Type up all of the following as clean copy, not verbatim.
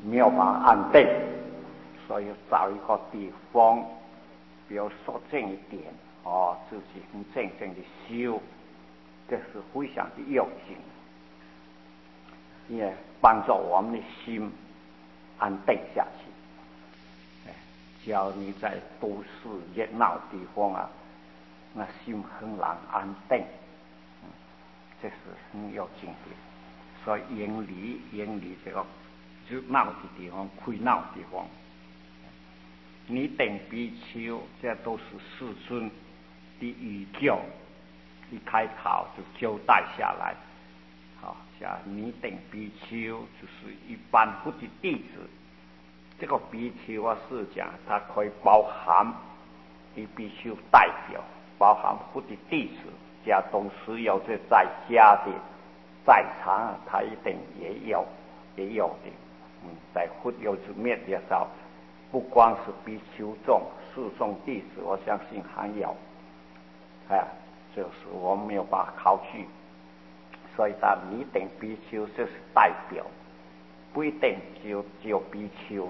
没有办法安定，所以找一个地方比较肃静一点自己很静静的修，这是非常的要紧，也帮助我们的心安定下去。只要你在都市热闹地方那心很难安定，这是很要紧的。所以远离这个热闹的地方、亏闹的地方。你等比丘，这都是世尊的语教，一开口就交代下来。像你等比丘就是一般佛的弟子。这个比丘是讲，它可以包含的比丘代表，包含佛的弟子，这都是有这在家的，在场他一定也有的。在佛有之面的时候，不光是比丘众、四众弟子，我相信还有，就是我没有办法考据，所以他你等比丘就是代表，不一定只有比丘。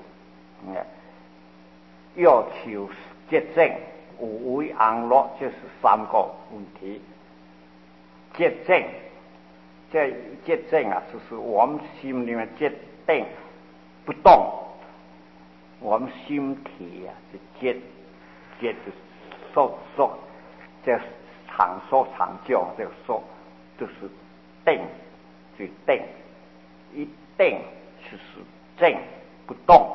要求洁净无为安乐，就是三个问题。洁净，这洁净就是我们心里面洁定不动，我们心体是洁就是说这长说长久，这个说就是定，就定，一定就是静不动。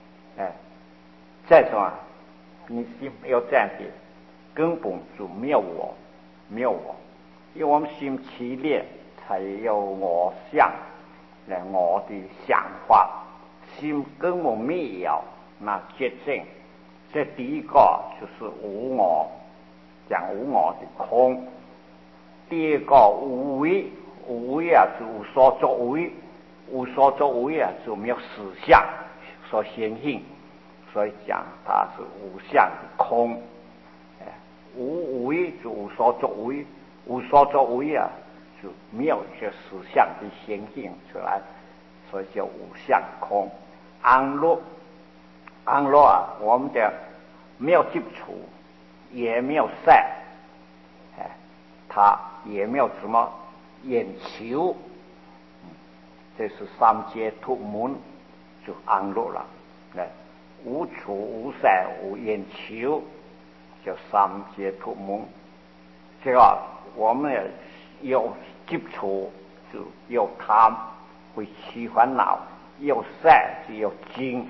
这种你心没有这样的，根本就没有我，因为我们心起念才有我相，我的想法，心根本没有那洁净。这第一个就是无我，讲无我的空。第二个无为，就无所作为，就没有实相所显现。所以讲它是无相的空，无为就无所作为，无所作为就没有一些实相的显现出来，所以叫无相空。安乐我们的没有基础，也没有善，它也没有什么眼球，这是三界突门就安乐了，无处无善无眼球，叫三界突门。这个我们有基础就有贪，会起烦恼；有善就有精，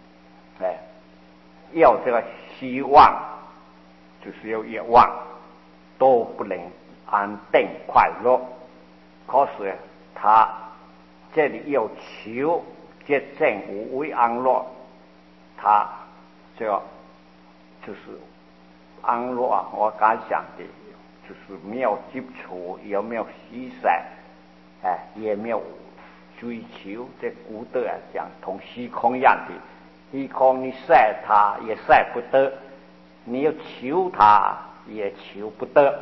有这个希望就是有愿望，都不能安定快乐。可是他这里有求洁净无为安乐。他这个就是安乐我刚想的，就是没有基础，也没有牺牲，也没有追求。这古德讲同虚空一样的，虚空你晒它也晒不得，你要求它也求不得，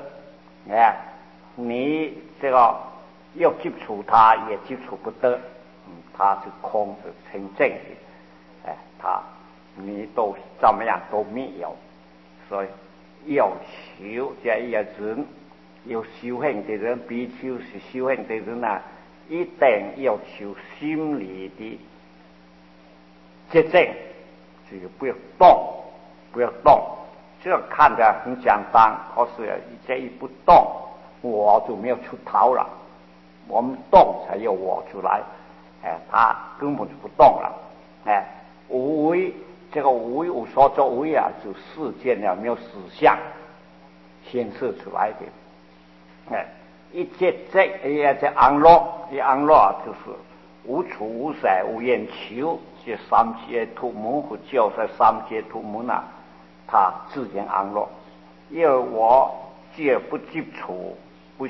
你这个要接触它也接触不得，它是空是清净的，它你都怎么样都没有。所以要求这一人有修行的人，比丘是修行的人一定要求心理的洁净，就是不要动。这个看着很简单，可是这一不动，我就没有出头了。我们动才有我出来，他根本就不动了，无为。这个无为无所作为就世间没有实相显示出来的，一切这安乐就是无处无色无眼求，这三界突门和就是三界突门它自然安乐。因为我既不接触不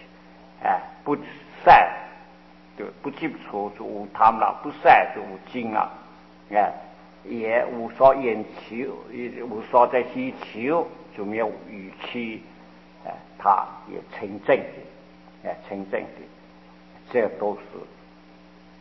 善，就不接触就无贪了，不善就无精了，也无所眼求，也无所在需求，就没有语气，它也清净的，这都是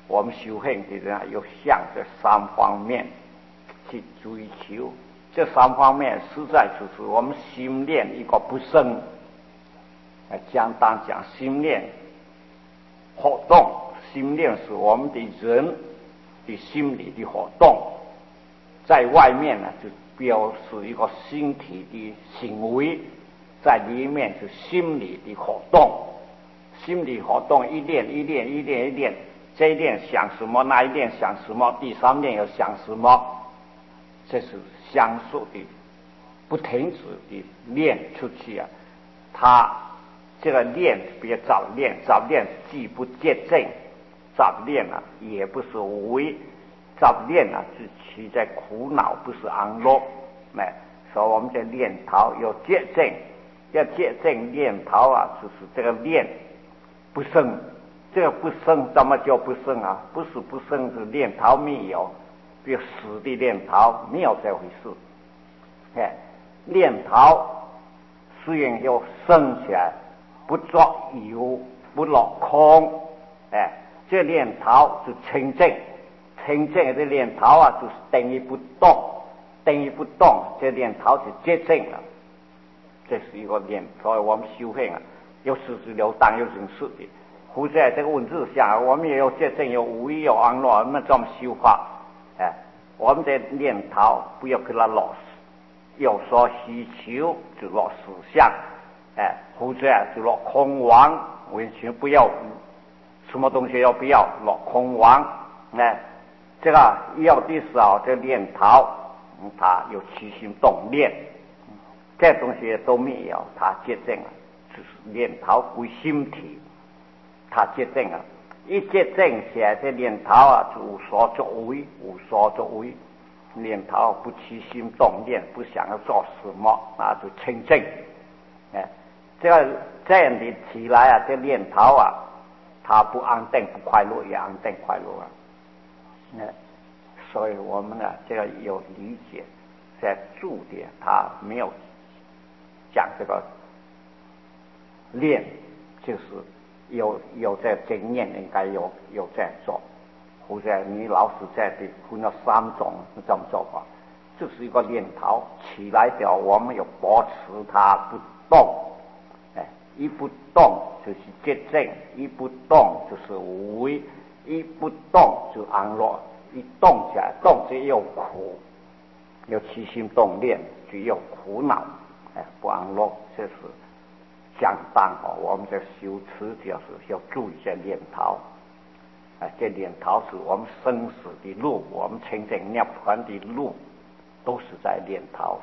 我们修行的人要向这三方面去追求，这三方面实在就是我们心念一个不生。简单讲，心念活动，心念是我们的人的心理的活动，在外面呢就表示一个身体的行为，在里面是心理的活动。心理活动一练，这一练想什么，那一练想什么，第三练又想什么，这是相速的不停止的练出去啊。他这个练别早练既不洁净，早练啊也不是无为，早练啊是其在苦恼，不是安乐。所以我们在练陶要洁净，要洁净练陶啊，就是这个练不生。这个不生怎么叫不生啊？不是不生，是练陶没有，比如死的练陶没有这回事。练陶虽然要生起来，不作有，不落空。这练陶是清净的练陶啊，就是等于不动，这练陶是洁净了。这是一个练，所以我们修行啊，有事之流当有人事的。或在这个问题下，我们也有洁净，有无为，有安乐，我们这么修法。我们在念头不要给它落实，有所需求就落实相，或者就落空妄，完全不要什么东西要不要落空妄。这个要的时候这念头，它有起心动念，这东西都没有，它洁净了，就是念头归心体。他洁净啊，一洁净起来，这念头啊就无所作为，念头不起心动念，不想要做什么，那就清净。这样的起来啊，这念头啊，它不安定不快乐，也安定快乐啊。所以我们啊，这个有理解，在注点他没有讲这个练，就是有这经验，应该有在做，或者你老是在的分了三种这么做法，这是一个念头起来的，我们要保持它不动。一不动就是洁净，一不动就是无为，一不动就安乐，一动起来动就有苦，有起心动念就有苦恼，不安乐。这是相当我们在修持就是要注意这念头。这念头是我们生死的路，我们清净涅槃的路，都是在念头。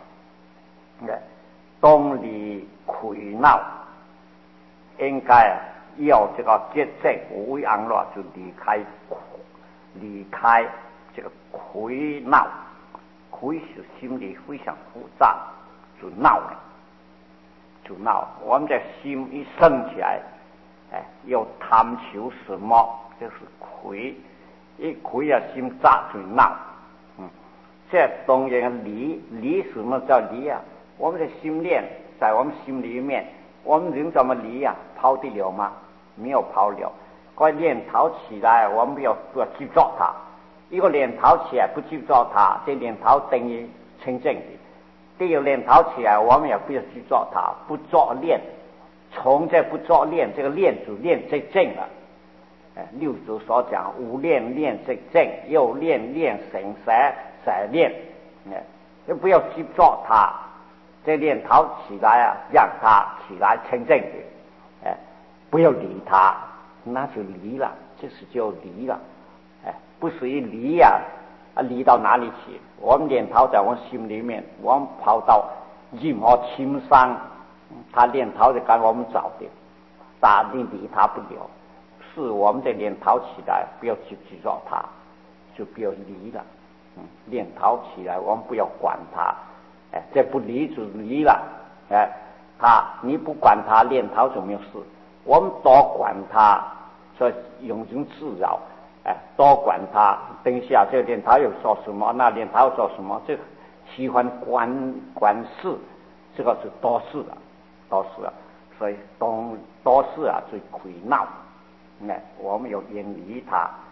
动离苦恼，应该要这个洁净无为安乐，就离开这个苦恼。苦是心里非常复杂，就闹了。我们的心一升起来，要贪求什么，就是亏。一亏啊，心杂就闹。这当然离什么叫离啊？我们的心念在我们心里面，我们人怎么离啊？抛得了吗？没有抛了。个念头起来，我们不要去做它。一个念头起来不去做它，这念头等于清净的。第二念头起来，我们也不要去做它，不做练。从这不做练，这个练就练最正了。六祖所讲，无练练最正，又练神才练。就不要去做它，这念头起来啊，让它起来清净的。不要理它，那就离了，这是就离了。不是一离呀，离到哪里去？我们念头在我心里面，我们跑到任何青山，他念头就跟我们找的，打定理他不了。是我们的念头起来，不要去做它，就不要离了。念头起来，我们不要管它。这不离就离了。你不管它，念头就没有事。我们多管它，所以用人自扰。多管它，等一下这个念头又做什么，那念头做什么，这喜欢管事，这个是多事了。所以多事啊，最苦恼。我们要远离它。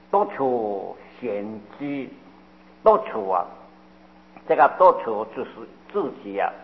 独处闲居，独处啊，这个独处就是自己啊，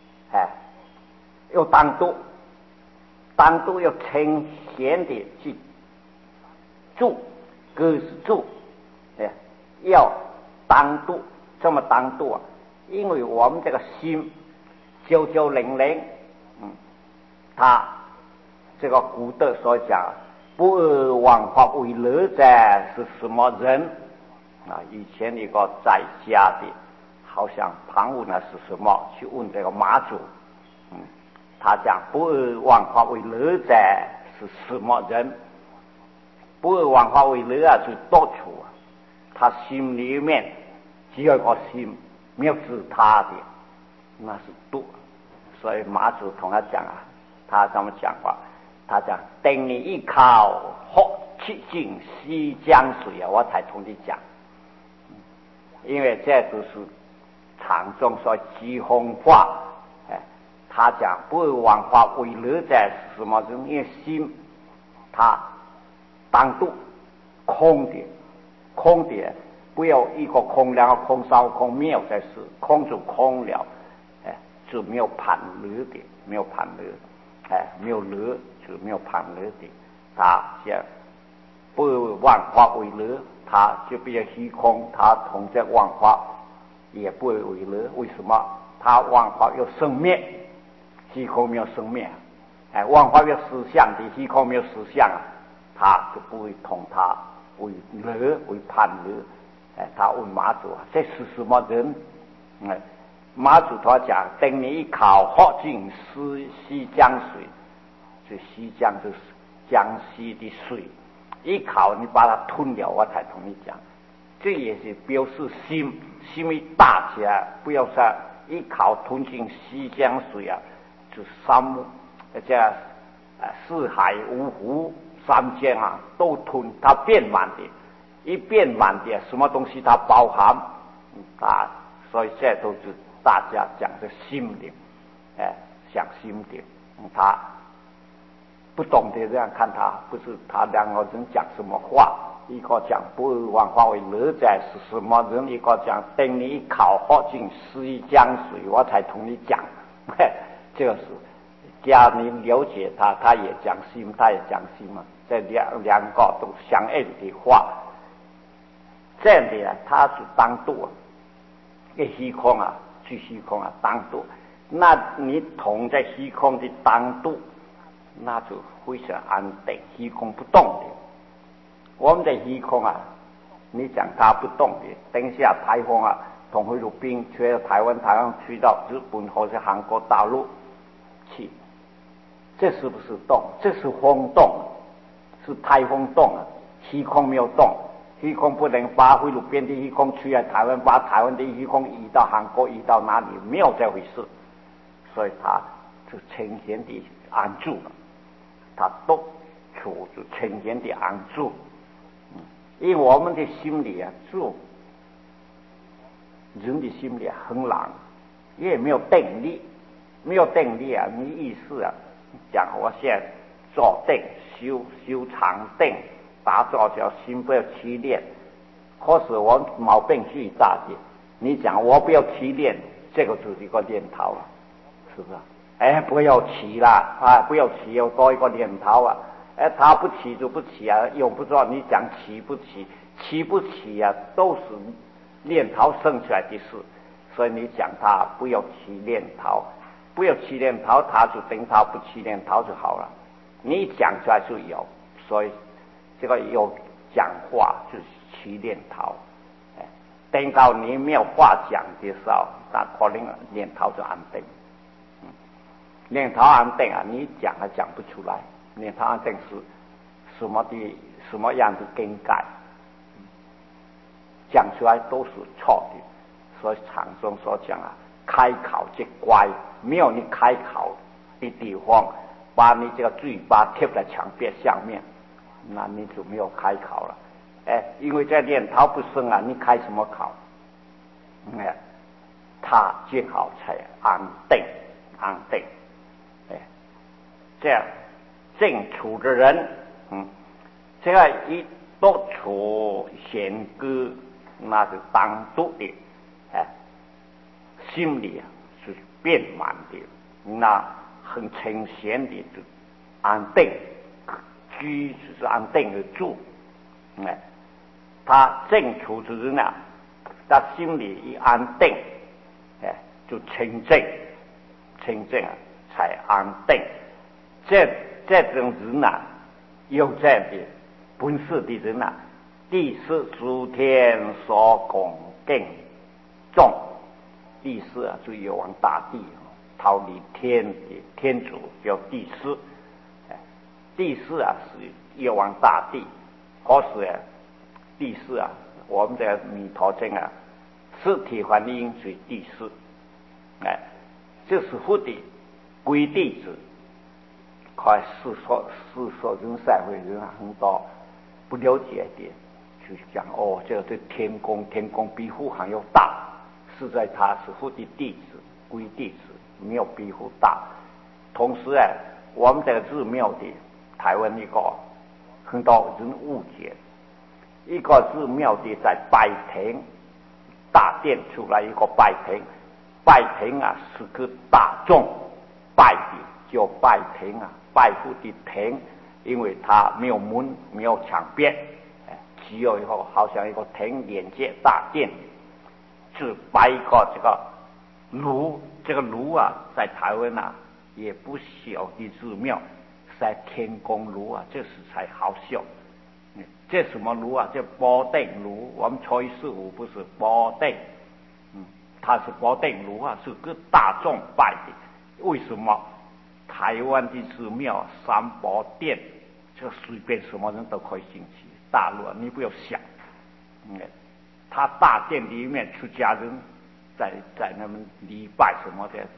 要单独要清闲的去住，就是住，要单独，这么单独啊，因为我们这个心九九零零，他这个古德所讲，不二妄法为乐者是什么人啊？以前一个在家的，好像旁问那是什么，去问这个马祖，他讲不二妄法为乐者是什么人？不二妄法为乐啊，就独处啊，他心里面只有一个心，没有自他的，那是独。所以马祖同他讲啊，他这么讲话，他讲等你一考喝去尽西江水啊，我才同你讲，因为这就是禅宗说机空话，他讲不二妄法为乐者是什么？因为心他单独空的，不要一个空，两个空，三个空，没有这事，空就空了，就没有盘乐的，没有盘乐，没有乐就没有盘乐的。他讲不二妄法为乐，他就比较虚空，他同这妄法也不会为乐。为什么？他妄法有生灭，虚空没有生灭，妄法有实相的，虚空没有实相啊，他就不会同他为乐为判乐。他问马祖啊，这是什么人？马祖他讲，等你一考喝尽西江水，这西江就是江西的水，一考你把它吞了，我才同你讲。这也是表示心为大起来，不要说一考吞进西江水啊，就这四海五湖三江啊都吞，它变满的，一变满的什么东西它包含啊，所以这都是大家讲的心灵，讲心灵，他不懂得这样看他，不是他两个人讲什么话，一个讲不二妄法为乐者是什么人，一个讲等你一考喝尽西江水，我才同你讲，这个是假你了解他，他也讲心，他也讲心嘛，这两个都相应的话，这样的他是当度啊，一虚空啊，去虚空啊，当度，那你同在虚空的当度，那就非常安定，虚空不动的。我们的虚空啊，你讲它不动的，等下台风啊，从菲律宾吹到台湾吹到日本或者韩国大陆去，这是不是动？这是风动，是台风动啊，虚空没有动。虚空不能把菲律宾的虚空吹来台湾，把台湾的虚空移到韩国，移到哪里？没有这回事。所以它就呈现的安住了，它独处就呈现的安住。因为我们的心里啊，住人的心里很懒，也没有定力，没有定力啊，你意思啊，讲我现在坐定修长定。打坐叫心不要起练，可是我毛病巨大的。你讲我不要起练，这个就是一个念头了，是不是？不要起啦，不要起，有多一个念头啊。他不起就不起啊，用不着你讲起不起，起不起啊，都是念头生出来的事。所以你讲他不要起念头，不要起念头，他就等他不起念头就好了。你讲出来就有，所以。这个有讲话就是起念头，等到你没有话讲的时候，那可能念头就安定。念头安定啊，你讲还讲不出来。念头安定是什么样的境界？讲出来都是错的。所以禅宗所讲啊，开口即乖，没有你开口的地方，把你这个嘴巴贴在墙壁上面。那你就没有开考了，因为这念头不生啊，你开什么考？他最好才安定，这样正处的人，这个一独处处贤歌，那是当督的，心里是变满的，那很清闲的就安定，居就是安定的住，他正处之人啊，他心里一安定，就清净，清净啊才安定。这种人啊，有这样的本事的人啊，地是诸天所恭敬重，地是啊就有往大地，逃离天的天主叫地师，地师啊是有往大地，可是啊地师啊，我们的弥陀经啊，实体反应是地师，这是佛的归弟子。快世所人社会人很多不了解的，就讲这个对天宫比佛还要大，实在他是佛的弟子，归弟子，没有比佛大。同时我们这个寺庙的台湾一个很多人误解，一个寺庙的在拜亭大殿出来一个拜亭啊是个大众拜的，叫拜亭啊。拜佛的亭，因为它没有门，没有墙边，只有好像一个亭连接大殿，是摆一个这个炉，这个炉啊，在台湾啊也不小的寺庙，在天宫炉啊，这是才好笑。这什么炉啊？这保定炉，我们初一十五不是保定，它是保定炉啊，是个大众拜的，为什么？台湾的寺庙三宝殿，这随便什么人都可以进去。大陆你不要想，他大殿里面出家人在那么礼拜什么的，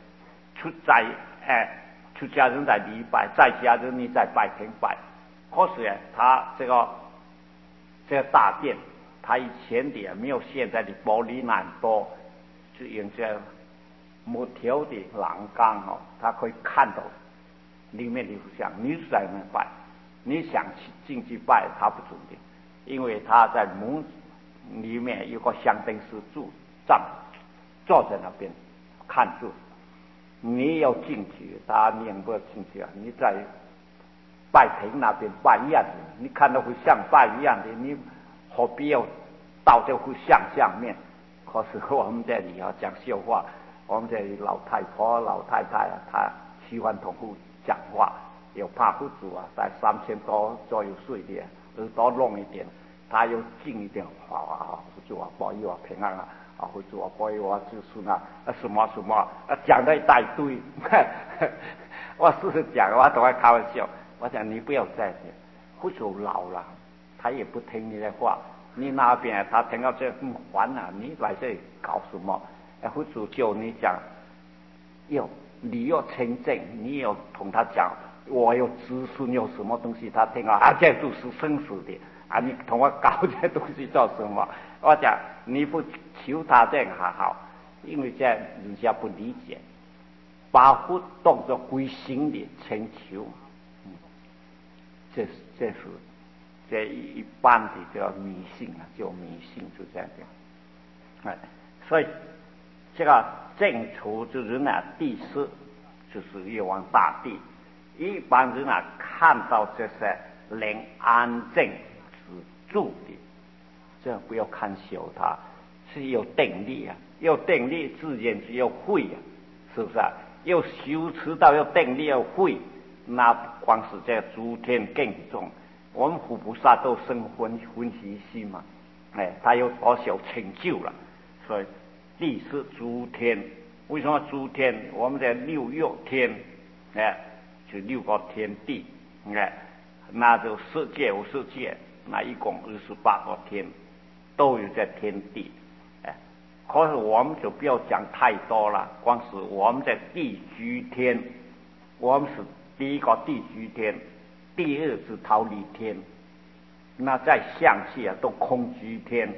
出家人在礼拜，在家人你在拜天拜。可是他这个大殿，他以前的没有现在的玻璃那么多，就用这木条的栏杆他可以看到里面的佛像，你在那拜，你想进去拜他不准的，因为他在门里面有个香灯师坐在那边看住，你要进去，他你不要进去啊！你在拜亭那边拜一样的，你看到佛像拜一样的，你何必要到这佛像下面？可是我们这里讲笑话，我们这里老太婆老太太啊，她喜欢同佛讲话，有怕佛祖啊，在3000多左右岁的，耳朵弄一点，他又近一点，佛祖啊保佑我平安啊，佛祖啊保佑我子孙啊，什么什么，讲了一大堆，我是讲，我都爱开玩笑，我讲你不要再讲，佛祖老了，他也不听你的话，你那边他听到这烦啊，你来这里搞什么？佛祖叫你讲，你要清净，你要同他讲，我有子孙有什么东西，他听这都是生死的你同我搞这东西做什么？我讲你不求他这样还好，因为这样人家不理解，把佛当作归心的请求，这是这一般的叫迷信啊，叫迷信就这样讲，所以这个正处之人地师就是越往大地，一般人看到这些人安静是住的，这不要看小他，是有定力有定力自然是有慧是不是要修持到有定力有慧，那光是这诸天敬重，我们佛菩萨都生欢喜心嘛，他有多少成就了，所以地是诸天，为什么诸天？我们的6欲天，就6个天地，那就世界无世界，那一共28个天，都有在天地，可是我们就不要讲太多了，光是我们的地居天，我们是第一个地居天，第二是桃李天，那在象气都空居天，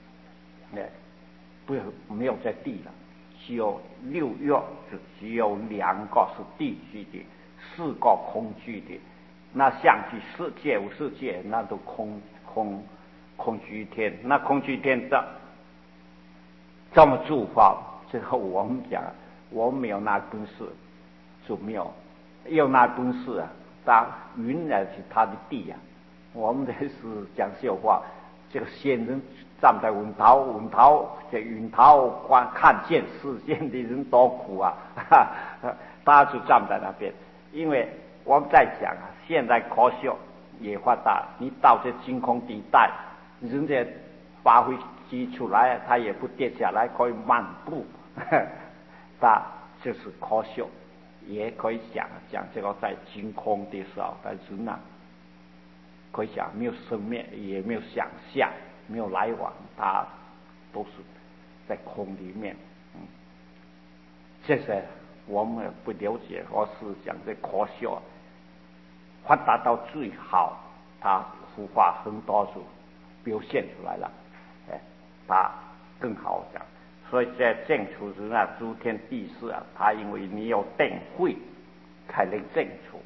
没有在地了，只有6欲就只有2个是地居的，4个空居的，那象气世界无世界那都空恐惧天。那恐惧天这么做法，这个我们讲，我们没有那本事，就没有那本事啊。当云呢是他的地啊，我们这是讲笑话。这个仙人站在云头，这云头看见世间的人多苦啊，他就站在那边。因为我们在讲啊，现在科学也发达，你到这真空地带，人家发挥机出来，它也不跌下来，可以漫步，它就是科学，也可以讲这个在真空的时候，但是呢，可以讲没有生命，也没有想象，没有来往，它都是在空里面。这些我们不了解，或是讲这科学发达到最好，它孵化很多就表现出来了，它更好讲。所以在正处时呢，诸天地势啊，它因为你有定慧才能正处。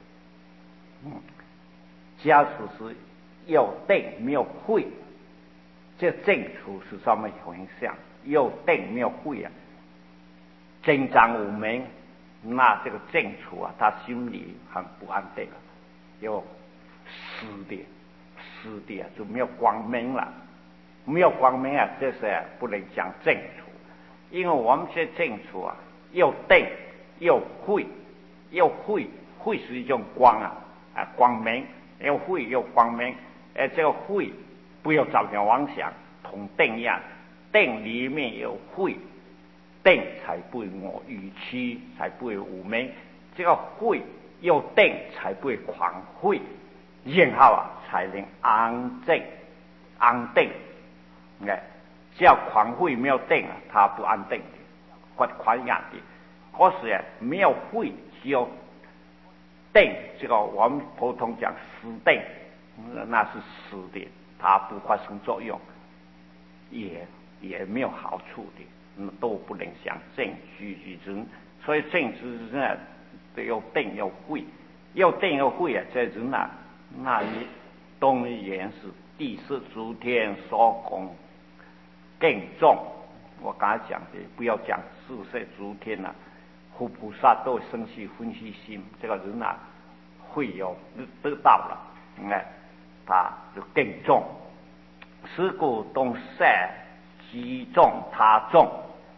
假如是有定没有慧，这正处是什么现象？有定没有慧啊，真章无明，那这个正处啊，他心里很不安定了，有湿的就没有光明了，没有光明啊，这是不能讲正处。因为我们这正处啊，又定又慧，慧是一种光啊，光明，又慧又光明。这个慧不要照相妄想，同定一样，定里面有慧，定才不会我语气，才不会无明。这个慧又定才不会狂慧，然后才能安定。只要狂慧没有定啊，它不安定的，或狂压的。可是没有慧，只有定，这个我们普通讲死定，那是死的，它不发生作用，也没有好处的，都不能想正居之人。所以正居之人都有定有慧，有定有慧啊，这人啊，那你东言是第四诸天所供更重。我刚才讲的，不要讲四摄诸天啊，佛菩萨都生起欢喜心，这个人啊会有得到了，他就更重。是故东摄其重他重，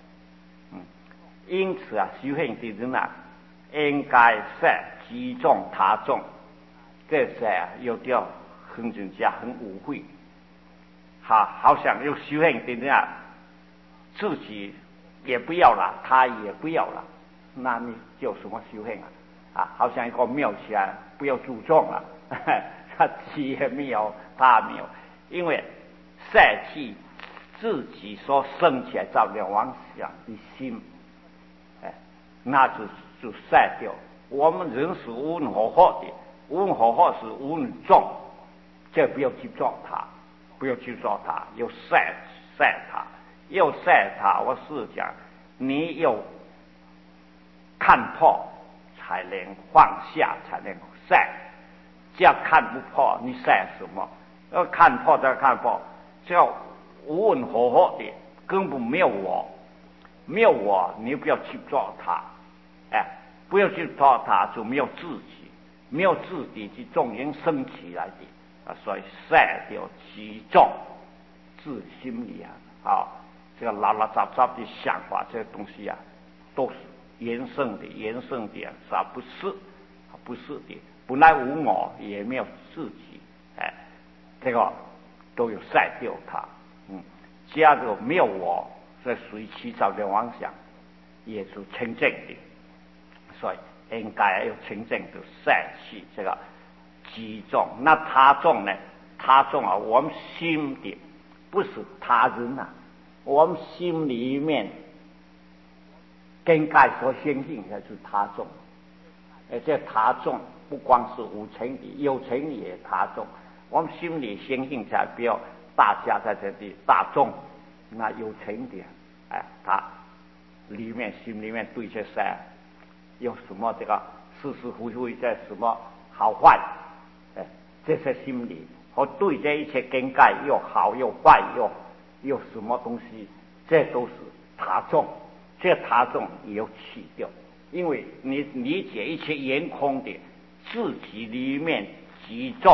因此啊，修行的人啊，应该摄其重他重。这是有点很人家很误会，好像有修行的人啊，自己也不要了，他也不要了，那你叫什么修行啊？好像一个庙起来不要注重了，他自己也没有，他没有，因为摄弃自己所生起来造了妄想的心，那就摄掉。我们人是无能合合的，无能合合是无能重，这不要去做它，不要去做它，要摄它，要摄它。我是讲，你有看破才能放下，才能摄。只要看不破，你摄什么？要看破再看破，叫无能合合的，根本没有我，没有我，你不要去做它，不要去做它，就没有自己，没有自己是众人生起来的所以摄掉其重，自心里这个拉拉杂杂的想法，这个东西都是延伸的，啥不是的，本来无我，也没有自己，这个都有摄掉它，加这个没有我，这随其造的妄想，也是清净的。所以应该要清净的摄弃这个己重。那他重呢？他重我们心的不是他人我们心里面应该所相信的是他重。这他重不光是无情的，有情的也他重。我们心里相信才不要大家在这里大众，那有情的他里面心里面对这些有什么这个是非这什么好坏，这些心理和对这一切更改又好又坏又什么东西，这都是他众，这他众也要去掉，因为你理解一切圆空的自己里面集中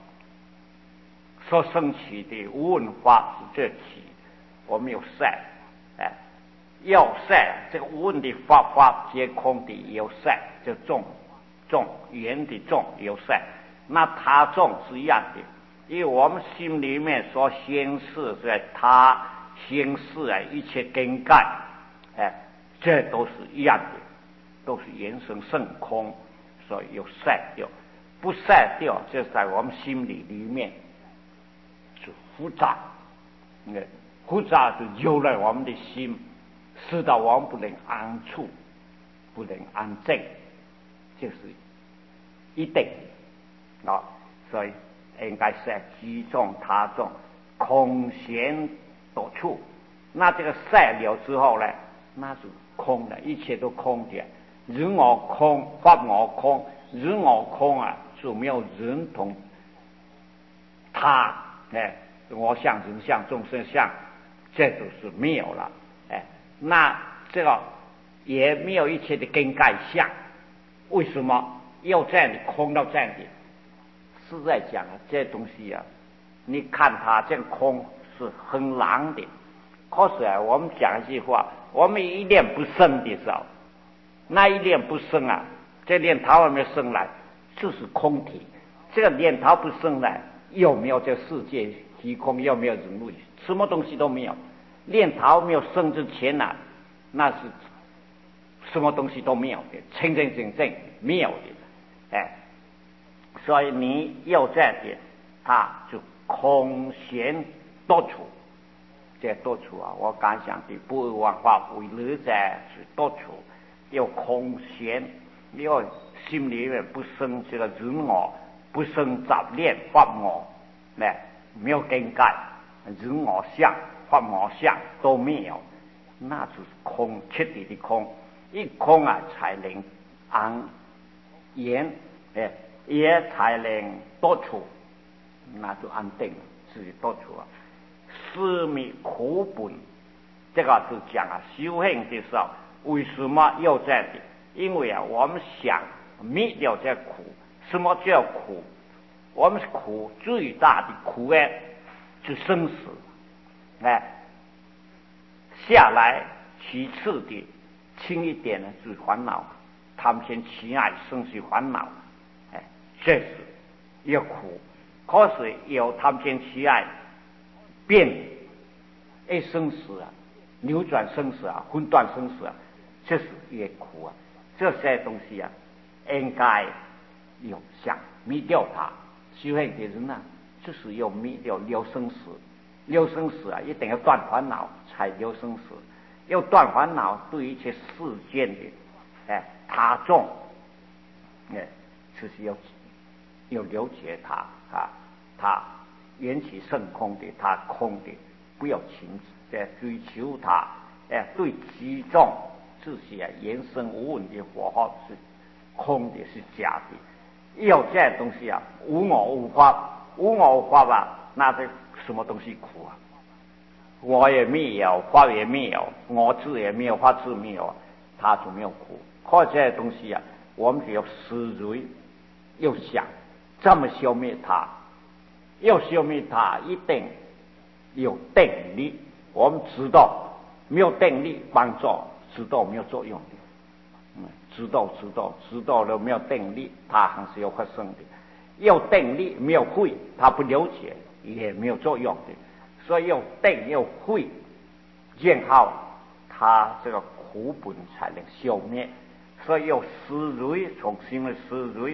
所升起的无文法是这起，我们有善，要善，这个无文的法皆空的有善，这众圆的众有善，那他众是一样的，因为我们心里面所显示在他显示一切更改，这都是一样的，都是原生圣空，所以有善掉，不善掉，就在我们心里面是复杂，复杂就有了我们的心，使到我们不能安处，不能安静，就是一定啊，所以应该是集中他众，空闲多处。那这个善了之后呢，那是空的，一切都空的，人我空，法我空，人我空啊，就没有人同他，我相、人相、众生相，这都是没有了，那这个也没有一切的更改相。为什么要这样的空到这样的？是在讲这东西啊，你看它这个空是很朗的，可是我们讲一句话，我们一念不生的时候，那一念不生啊，这念头还没有生来，就是空体。这个念头不生来，又没有这世界虚空，又没有人类，什么东西都没有。念头没有生之前啊，那是什么东西都没有的，清清净净没有的，所以你要这样的，它就空闲多处。这多处啊，我刚讲的不万法为乐在是多处，要空闲，要心里面不生这个人我，不生杂念法我，没有更改，人我相、法我相都没有，那就是空，彻底的空。一空啊，才能安言，也才能多处，那就安定，自己多处啊。思灭苦本，这个就讲修行的时候，为什么要这样的？因为我们想灭掉这苦。什么叫苦？我们苦最大的苦是生死，下来其次的轻一点呢是烦恼，贪嗔痴爱生死烦恼，这是也苦。可是有贪嗔痴爱变生死啊，扭转生死啊，分断生死啊，这是也苦啊。这些东西啊，应该有想灭掉它。修行的人呢，就是要灭掉了生死，了生死啊，一定要断烦恼才了生死。要断烦恼，对一切世间的他众，就是要了解它啊，它缘起圣空的，它空的，不要停止在追求它。对其众这些言生无闻的佛号是空的，是假的。要这样东西啊，无我无法，无我无法吧，那是什么东西苦啊？我也没有，法也没有，我智也没有，法智没有，他就没有苦。或者这些东西啊，我们只要思维，要想这么消灭它，要消灭它，一定有定力。我们知道没有定力帮助，知道没有作用的。知道了没有定力，它还是要发生的。有定力没有慧，他不了解也没有作用的。所以有定有慧，然后他这个苦本才能消灭。所以有思维，从心的思维，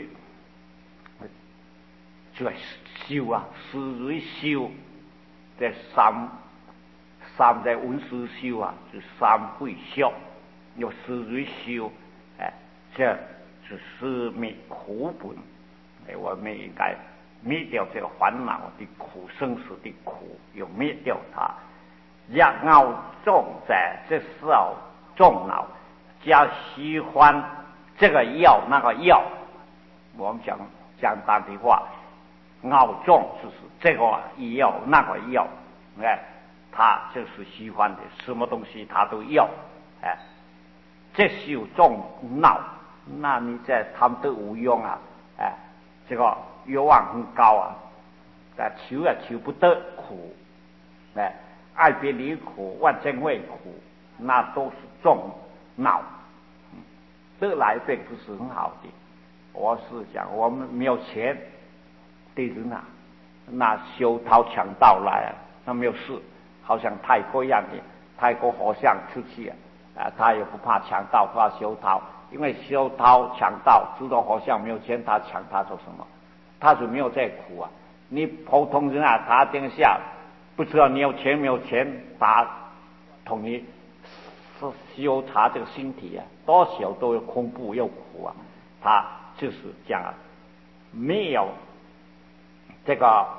就要修啊，思维修，这三在文思修啊，就三会修，有思维修，这是思灭苦本。我们应该灭掉这个烦恼的苦，生死的苦，要灭掉它。然后重在这时候重脑，加喜欢这个要那个要。我们讲简单的话， 傲纵就是这个要那个要，他就是喜欢的，什么东西他都要，这是有众闹，那你在他们都无用啊，这个欲望很高啊，求也求不得苦，爱别离苦，万千味苦，那都是众闹，得来并不是很好的。我是讲，我们没有钱的人啊，那修道强盗来啊，那没有事，好像泰国一样的，泰国和尚出去他也不怕强盗，不怕修道，因为修道强盗知道和尚没有钱，他抢他做什么？他就没有在苦啊。你普通人啊，他等下不知道你有钱没有钱，他同你修他这个身体啊，多少都有恐怖又苦啊。他就是讲啊，没有这个，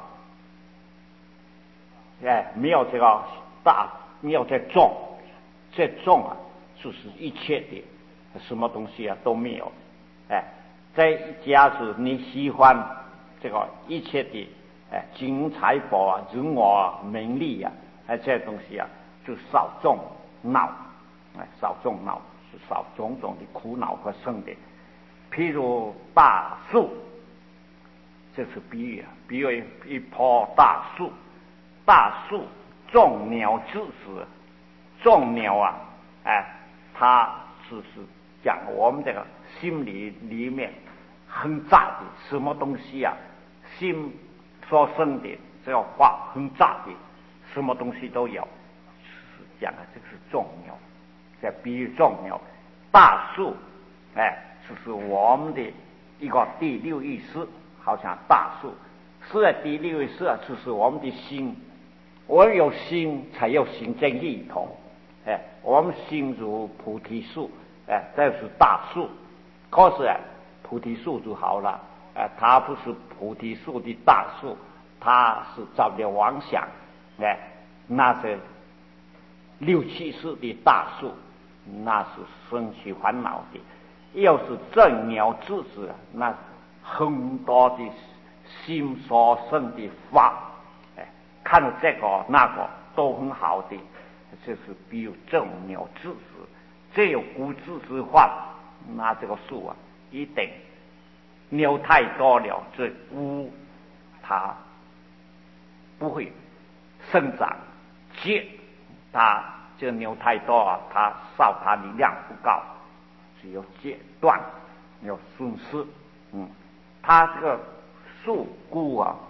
没有这个大，没有这重，这重啊，就是一切的什么东西啊都没有，在假使你喜欢这个一切的金银财宝啊、人我啊、名利啊，这些东西啊，就少重恼，少重恼是少种种的苦恼和生的。譬如大树，这是比喻啊，比喻一棵大树，大树众鸟之时，众鸟啊，它是讲我们这个心里面很杂的什么东西啊，心所生的这个话很杂的，什么东西都有，是讲的这个是众鸟，在比喻众鸟，大树，就是我们的一个第六意识，好像大树，是第六意识啊，就是我们的心，我们有心才有行政意统，我们心如菩提树，这是大树，可是菩提树就好了，它不是菩提树的大树，它是照着妄想，那是六七世的大树，那是生起烦恼的。要是正鸟之子，那很多的心所生的法，看这个那个都很好的，就是比如正鸟之子，这有无知之法，那这个树啊，一定鸟太多了，这乌它不会生长结，它这鸟太多啊，它烧它力量不高。只有截断，有损失。它这个树菇啊，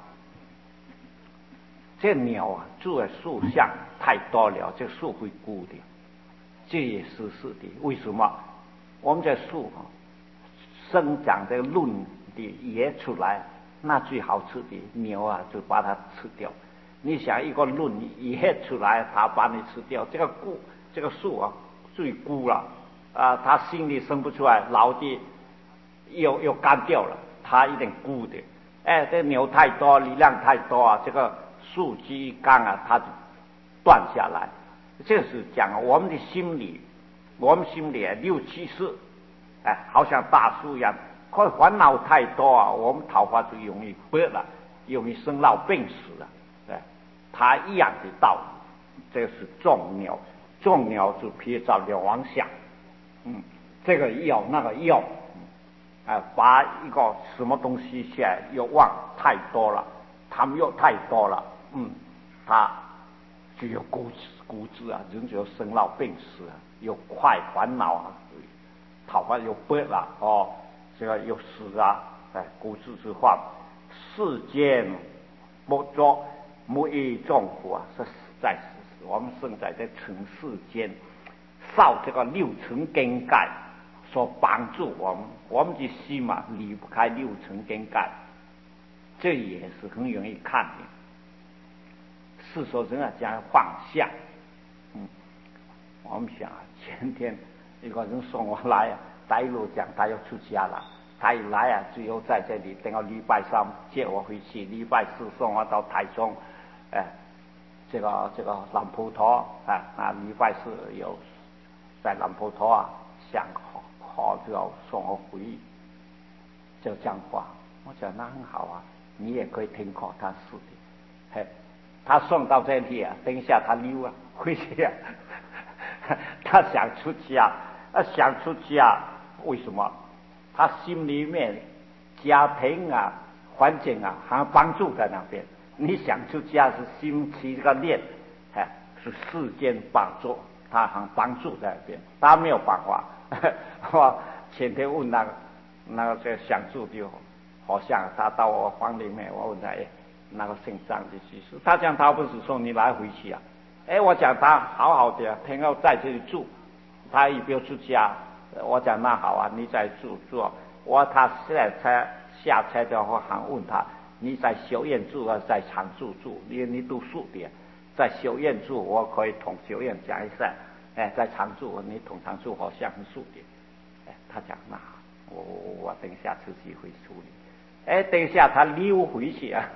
这鸟啊住在树下太多了，这树会枯的。这也是的。为什么？我们这树啊，生长这个嫩的叶出来，那最好吃的鸟啊就把它吃掉。你想一个嫩叶出来，它把你吃掉，这个树啊最枯了。他心里生不出来，老的又干掉了，他一定枯的。这牛太多，力量太多啊，这个树枝干啊，它就断下来。这是讲我们的心理，我们心里六七世，好像大树一样，可烦恼太多啊，我们桃花就容易败了，容易生老病死了。它一样的道理，这是众鸟，众鸟就撇照了妄想。这个要那个要，把一个什么东西起来又忘太多了，他们又太多了，他就有固执啊，人就有生老病死啊，有快烦恼啊，桃花又败了这个又死啊，固执之话，世间不作无一众苦啊，是在我们生在这尘世间。受这个六尘根界所帮助我们的心嘛离不开六尘根界，这也是很容易看的。世俗人啊讲放下，我们想前天一个人送我来他一路讲他要出家了，他一来只有在这里等到礼拜三接我回去，礼拜四送我到台中，这个南普陀礼拜四有。在南普陀想好就要送我回，就讲话，我讲那很好啊， 你也可以听考他死的。嘿，他送到这里啊，等一下他溜啊，回去啊，他想出家，想出家，为什么？他心里面家庭啊、环境啊，还帮助在那边。你想出家是心起这个念，是世间帮助，他还帮助在那边，他没有办法。我前天问那个想住的，好像他到我房里面，我问他，那个姓张的居士，他讲他不是说你来回去啊？我讲他好好的，偏要在这里住，他也不要出家。我讲那好啊，你在住。他现在下车的话，还问他，你在修院住啊，在常住住？你读书的，在修院住，我可以同修院讲一声。在常住，你同常住好像很熟的。他讲那我等一下出去会处理。等一下他溜回去啊。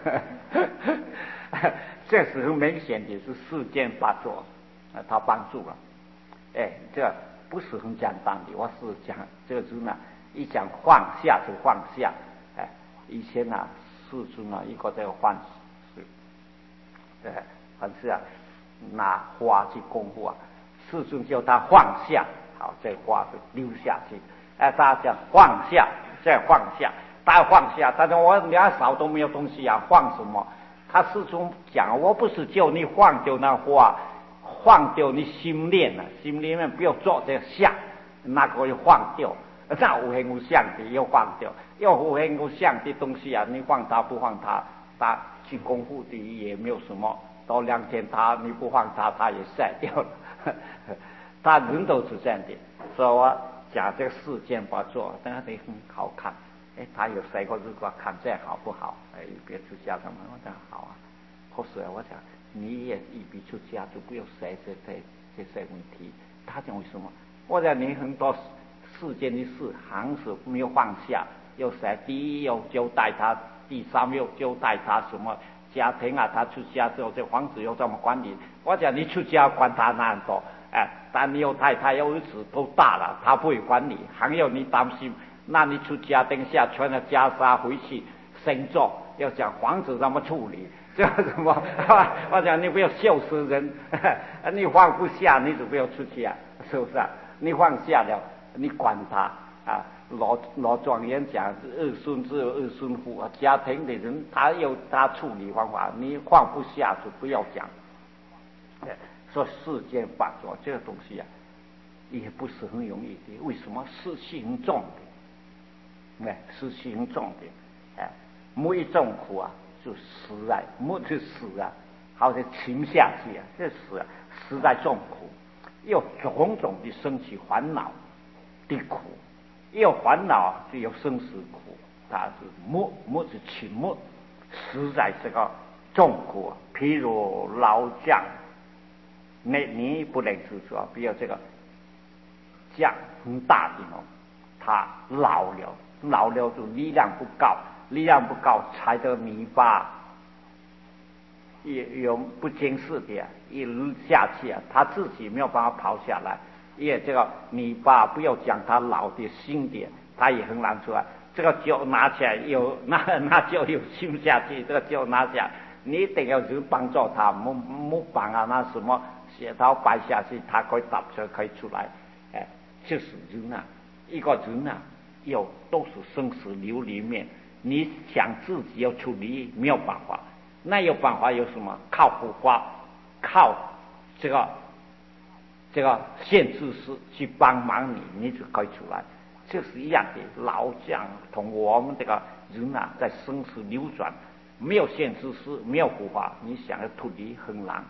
这是很明显的是世间八作，他帮助了。这不是很简单的，我是讲这个人呢，一讲放下就放下。以前啊，世尊啊，一个这个方式，还是啊，拿花去功夫啊，世尊叫他放下，好，这花就溜下去。大家讲放下，再放下，大家放下。他说我两手都没有东西啊，放什么？他始终讲，我不是叫你放掉那花，放掉你心念啊，心里面不要做这相，那个要放掉。那有形无相的要放掉，要有形无相的东西啊，你放它不放它，他去功夫的也没有什么。到2天你不放它也晒掉了。他人都是这样的，所以我讲这个世间不做，但是很好看。他有3个如果看这好不好？别出家什么？我讲好啊。可是我讲你也一笔出家就不要晒这些问题。他讲为什么？我讲你很多世间的事还是没有放下，又晒。第一要交代他，第3又交代他什么家庭啊？他出家之后，这房子要怎么管理？我讲你出家管他那么多，但你有太太有儿子都大了，他不会管你，还要你担心。那你出家等下穿了袈裟回去生做，要讲房子怎么处理？这什么？我讲你不要笑死人，你放不下，你就不要出家，是不是啊？你放下了，你管他啊。老庄严讲二孙子有二孙福啊，家庭的人他有他处理方法，你放不下就不要讲。说世间法作这个东西啊，也不是很容易的。为什么？湿气很重的，湿气很重的，每一种苦啊，就死啊，没就死啊，好像沉下去啊，这死啊，实在重苦，有种种的生起烦恼的苦。有烦恼就有生死苦，它是没是沉没，实在这个重苦。譬如老将，你不能是说，比如这个将很大的他老了就力量不够，踩着泥巴也有不经事的，一路下去啊，他自己没有办法跑下来。也这个泥巴不要讲他老的新的，他也很难出来。这个脚拿起来那脚又陷下去，这个脚拿起来，你一定要去帮助他，木板啊那什么石头摆下去，他可以打出可以出来。就是人啊，一个人啊，都是生死流里面，你想自己要处理没有办法，那有办法有什么？靠护法，靠这个现知识去帮忙你就可以出来。就是一样的，老将同我们这个人啊，在生死流转，没有现知识，没有护法，你想要脱离很难。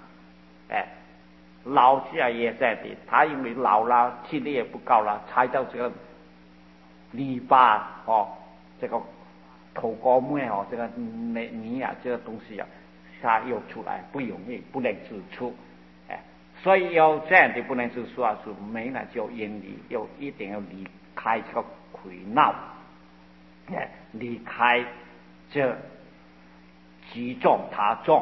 老将也在的，他因为老了，体力也不高了，踩到这个泥巴这个头高面这个泥啊，这个东西啊，他又出来不容易，不能自出。所以有这样的不能是说是没了就远离，一定要离开这个苦恼，离开这集众他众，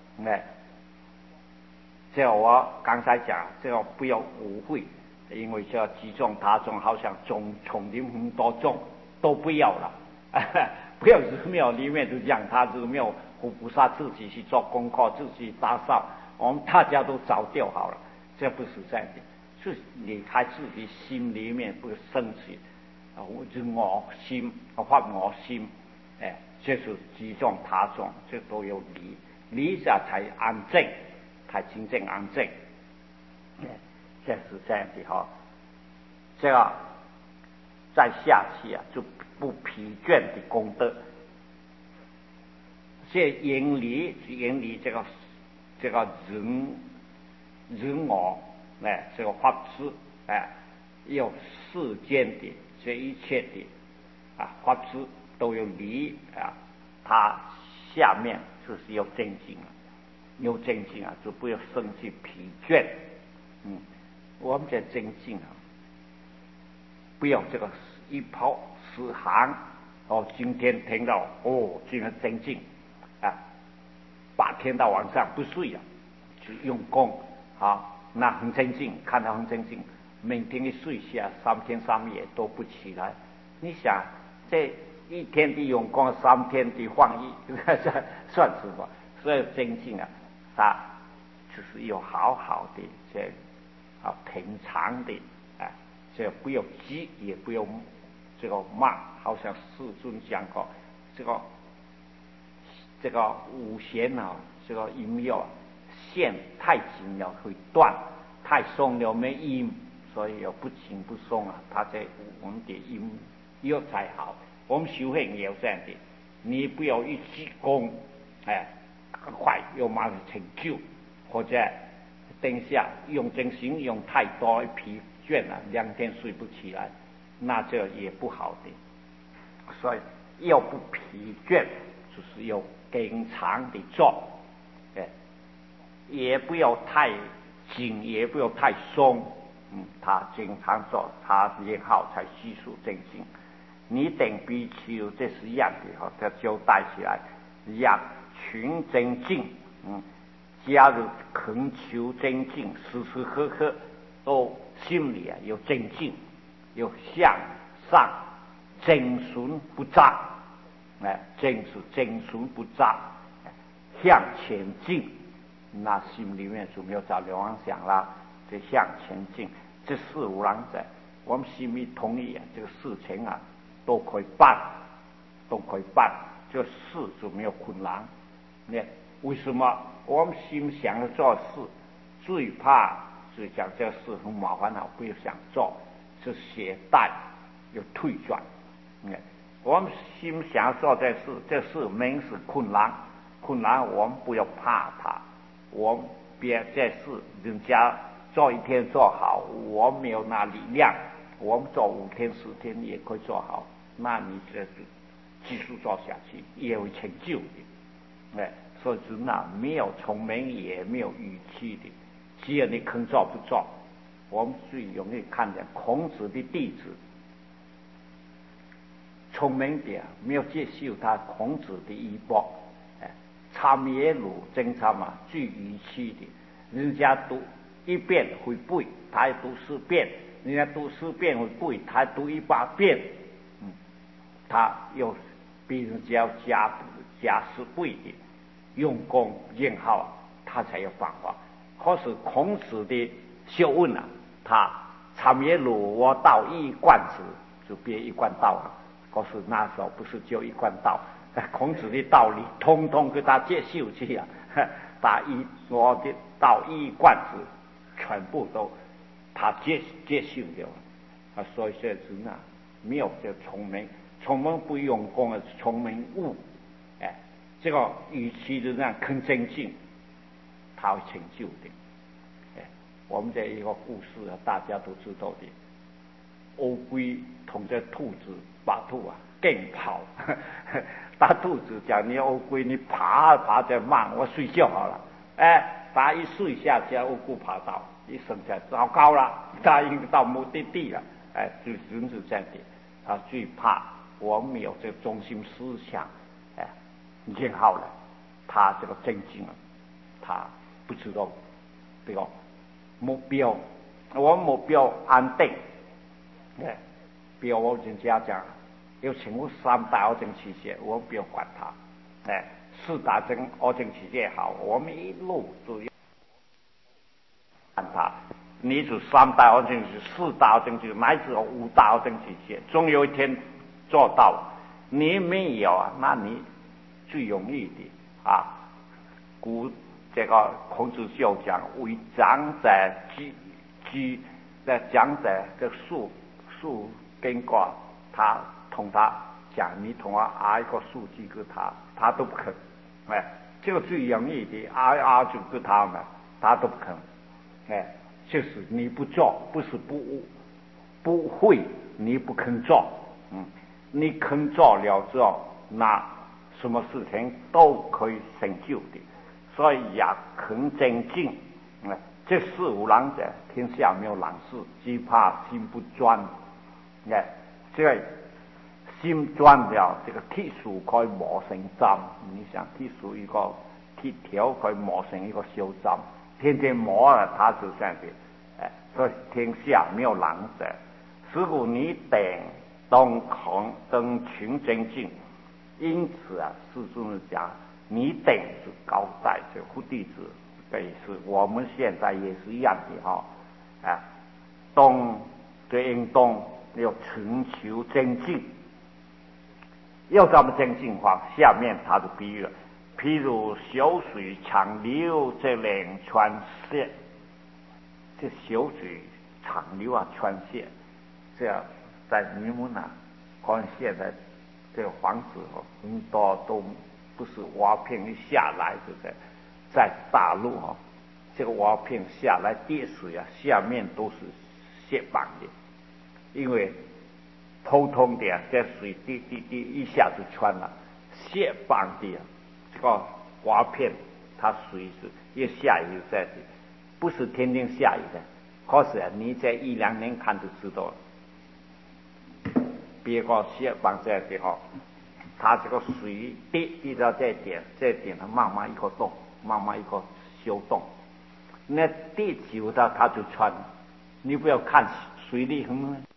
这个我刚才讲，这个不要误会，因为这集众他众好像重的很多众都不要了， 不要寺庙里面就让他寺庙佛菩萨自己去做功课，自己打扫，我们大家都早就好了，这不是这样的，是离开自己心里面不生气，就我心发我心，这是集中他中，这都有理下才安静，才真正安静，这是这样的哈。这个再下去啊，就不疲倦的功德。这远离这个人我这个法师有世间的这一切的法师都有理他下面就是要正经了，有正经就不要生气疲倦。我们在正经不要这个一跑十行今天听到今天正经8天到晚上不睡就用功那很正经，看到很正经，明天一睡下3天3夜都不起来，你想这1天的用功3天的放逸算什么？所以正经他就是要好好的这平常的这个不要急，也不要这个慢，好像世尊讲过，这个五弦这个音乐线太紧了会断，太松了没音，所以要不紧不松它在我们的音乐才好。我们修行也有这样的，你不要一急功很快又马上成就，或者等下用真心用太多疲倦了，2天睡不起来，那这也不好的。所以要不疲倦，就是要经常的做，也不要太紧，也不要太松，他经常做，他也好才悉数正经。你等比丘这是一样的他交代起来，让群正经，加入恳求正经，时时刻刻都心里有正经，有向上正顺不杂，正是正顺不杂，向前进，那心里面就没有找流妄想啦，就向前进，这事无难者，我们心里同意这个事情都可以办，这事就没有困难。为什么我们心想要做事，最怕就讲这个事很麻烦不要想做，是懈怠有退转。我们心想做这事明是困难，我们不要怕它，我们别这事人家做1天做好，我没有那力量，我们做5天10天也可以做好，那你这继续做下去也会成就的。所以人没有聪明也没有语气的，只要你肯做不做。我们最容易看见孔子的弟子聪明点，没有接受他孔子的衣钵，参耶鲁经常最语气的，人家读1遍会背，他读4遍，人家读4遍会背，他读100遍，他又比人家加10倍的用功用好，他才有办法。可是孔子的学问他参耶鲁我道一贯之，就别一贯道了。可是那时候不是就一贯道，孔子的道理通通给他接受去把我的道一贯之全部都他接受掉了。所以这人没有这聪明不用功聪明误，这个与其就这样肯精进，他会成就的。我们这一个故事大家都知道的，乌龟同这兔子把兔更跑，大兔子讲你乌龟你爬得慢，我睡觉好了，他一睡下去，乌龟爬到一生下糟糕了，他已经到目的地了，就人是这样的，他最怕我们没有这个中心思想，练好了，他这个真经他不知道这个目标，我目标安定，比如我人家讲有请过3大奥正器械，我们不用管它。4大奥正器械好，我们一路都要看它。你是3大奥正器、4大奥正器，乃至5大奥正器械，总有一天做到。你没有啊，那你最容易的啊。这个孔子就讲，为长者长者的树经过他同他讲，你同我挨一个数据给他都不肯。这个最容易的挨就给他们，他都不肯。就是你不做，不是不会，你不肯做。你肯做了之后，那什么事情都可以成就的。所以也肯精进。这事无难者，天下没有难事，只怕心不专。这个心专了，这个铁树可以磨成针。你想铁树一个铁条可以磨成一个小针，天天磨了它就这样子。所以天下没有难者，如果你等群精进，因此啊，师尊讲，你等是高代，这护弟子这个意思。我们现在也是一样的动的运动要寻求精进，要怎么精进法？下面他的比喻了，譬如小水长流，这两川泻。这小水长流啊，川泻，这样在你们看现在这个房子很多都不是瓦片一下来，对不对？在大陆这个瓦片下来跌水啊，下面都是雪板的，因为普通的这水滴一下就穿了，雪板的这个瓦片，它水是越下越在的。不是天天下雨的，可是你这1-2年看就知道了。别个雪板这地方，它这个水滴到这点它慢慢一个洞，慢慢一个小洞，那滴久了它就穿。你不要看水里很